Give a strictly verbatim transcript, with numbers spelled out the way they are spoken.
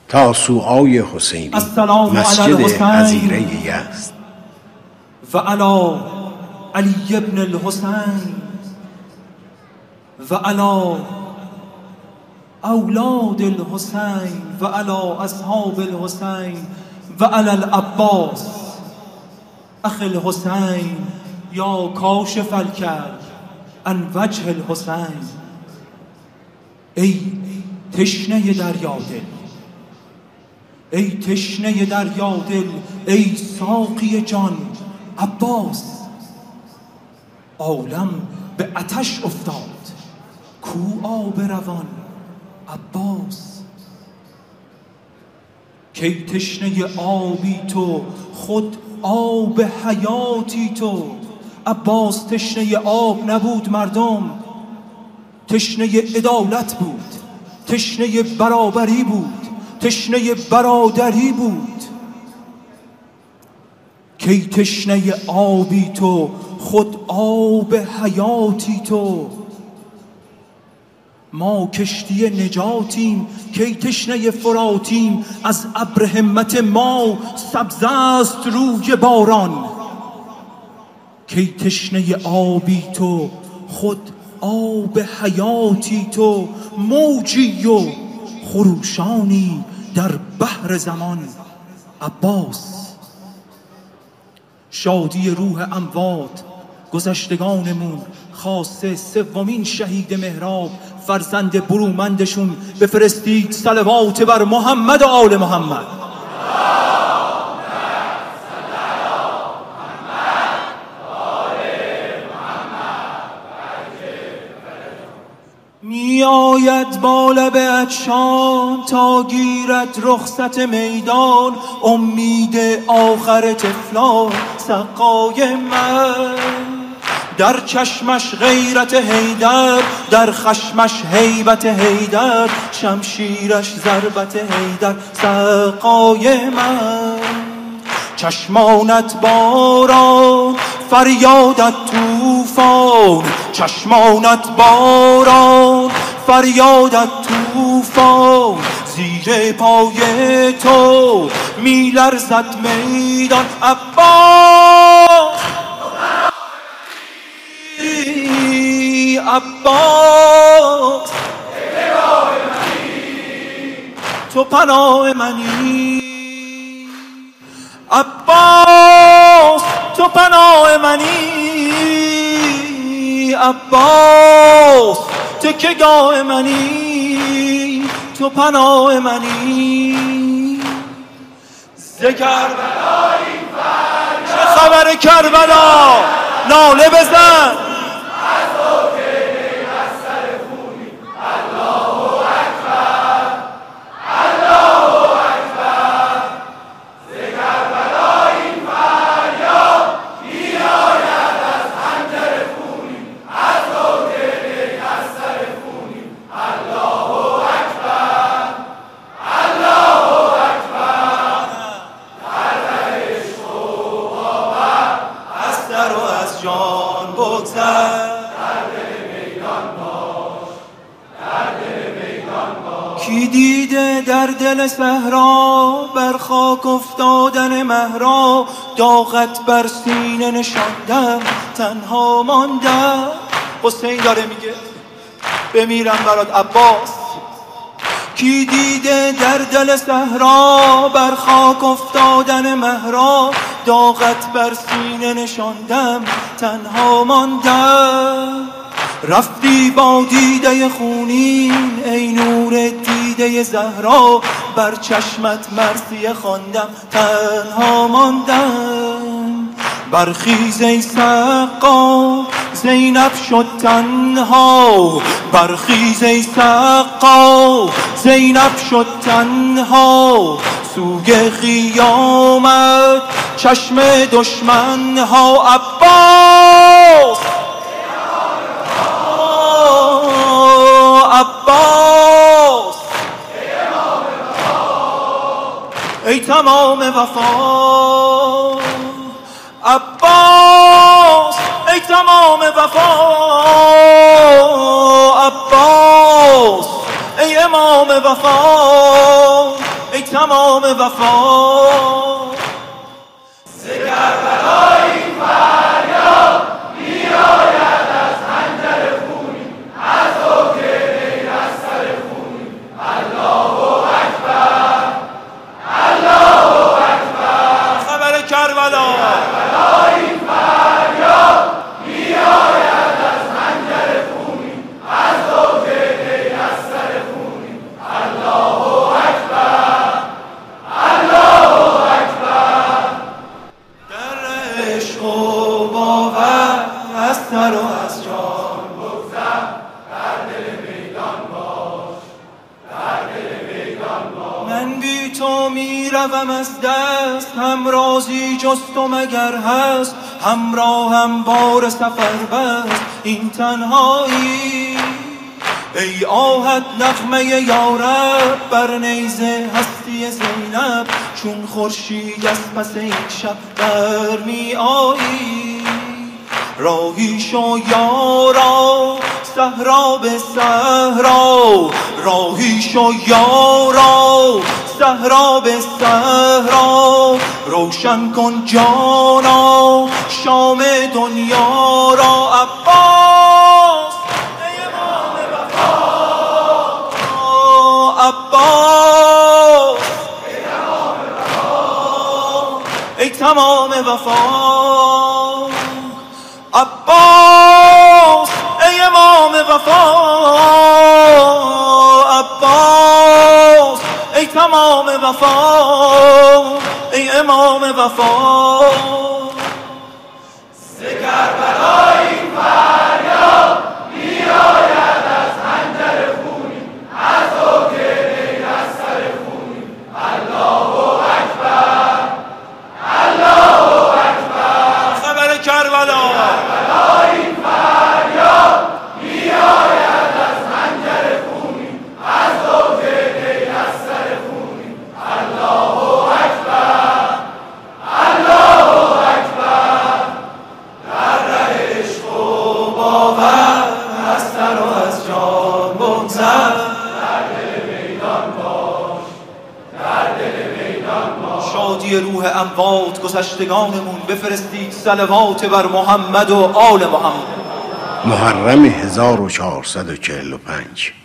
تاسوعای حسینی، مسجد حظیره یزد. و علی علی ابن الحسین و علی اولاد الحسین و علی اصحاب الحسین و علی العباس اخ الحسین یا کاشف الکرب عن وجه الحسین. ای تشنه دریا دل، ای تشنه دریا دل، ای ساقی جان عباس. عالم به آتش افتاد، کو آب روان عباس. کی تشنه آبی تو، خود آب حیاتی تو. عباس تشنه آب نبود مردم، تشنه عدالت بود، تشنه برابری بود، تشنه برادری بود. کی تشنه آبی تو، خود آب حیاتی تو. ما کشتی نجاتیم، کی تشنه فراتیم. از ابر همت ما سبز است روی باران. کی تشنه آبی تو، خود آب حیاتی تو. موجی و خروشانی در بحر زمان عباس. شادی روح اموات گذشتگانمون، خاصه سومین شهید محراب فرزند برومندشون، بفرستید صلوات بر محمد و آل محمد. می آید با لب عطشان تا گیرد رخصت میدان. امید آخر طفلان سقای من، در چشمش غیرت حیدر، در خشمش هیبت حیدر. شمشیرش ضربت حیدر سقای من. چشمانت باران، فریادت طوفان. چشمانت باران، فریادت طوفان. زیر پای تو می لرزد میدان عباس. عباس تو پناه منی. عباس تو پناه منی. عباس تکیه‌گاه منی، تو پناه منی. ز کربلایی فریاد، چه خبر کربلا؟ ناله بزن. جان بگذر در دل میدان باش، در دل میدان باش. کی دیده در دل صحرا بر خاک افتادن مهرا؟ داغت بر سینه نشاندم تنها ماندم. حسین داره میگه بمیرم برات عباس. کی دیده در دل صحرا بر خاک افتادن مهرا؟ داغت بر سینه نشاندم تنها ماندم. رفتی با دیده خونین ای نور دیده زهرا، بر چشمت مرثیه خواندم تنها ماندم. برخیز ای سقا زینب شد تنها، برخیز ای سقا زینب شد تنها. سوگ قیامت چشم دشمن ها عباس. عباس ای تمام وفا. عباس ای تمام وفا. عباس ای امام وفا، ای تمام وفا ز کربلا این فریاد میآید از خنجر خونی از اوکر از سر خونی الله اکبر الله اکبر خبر کربلا کربلا این فریاد میآید از خنجر خونی از اوکر از سر خونی الله اکبر الله اکبر در عشق و باور از سر و از جان بگذر در دل میدان باش در دل میدان باش من بی تو میروم از دست همرازی جز تو مگر هست همراهم بار سفر بست این تنهایی ای آهت نغمه یارب بر نیزه هستی زینب چون خورشید از پس این شب برمی آیی راهی شو یارا صحرا به صحرا راهی شو یارا صحرا به صحرا روشن کن جانا شام دنیا را عباس ای امام وفا عباس ای تمام وفا عباس ای امام وفا عباس ای تمام وفا ای امام وفا ز کربلا این فریاد میآید از خنجر خونی از اوکر از سر خونی الله اکبر الله اکبر خبر کربلا کربلا این فریاد میآید از خنجر خونی از اوکر از سر خونی الله اکبر الله اکبر در ره عشق و باور از سر و از جان بگذر در دل میدان باش در دل میدان باش شادی روح اموات گذشتگانمون بفرستید صلوات بر محمد و آل محمد محرم هزار و چهارصد و چهل و پنج